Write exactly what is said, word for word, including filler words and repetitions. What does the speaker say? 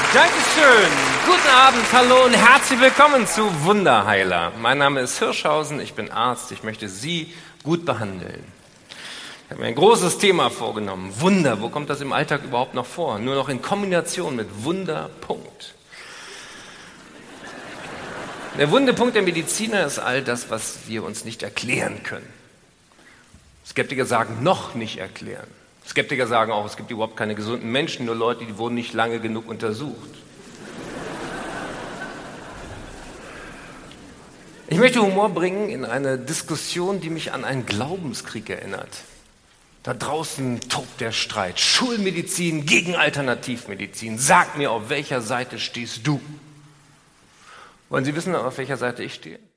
Dankeschön. Guten Abend, hallo und herzlich willkommen zu Wunderheiler. Mein Name ist Hirschhausen, ich bin Arzt, ich möchte Sie gut behandeln. Ich habe mir ein großes Thema vorgenommen. Wunder, wo kommt das im Alltag überhaupt noch vor? Nur noch in Kombination mit Wunder, Punkt. Der Wundepunkt der Mediziner ist all das, was wir uns nicht erklären können. Skeptiker sagen, noch nicht erklären. Skeptiker sagen auch, es gibt überhaupt keine gesunden Menschen, nur Leute, die wurden nicht lange genug untersucht. Ich möchte Humor bringen in eine Diskussion, die mich an einen Glaubenskrieg erinnert. Da draußen tobt der Streit. Schulmedizin gegen Alternativmedizin. Sag mir, auf welcher Seite stehst du? Wollen Sie wissen, auf welcher Seite ich stehe?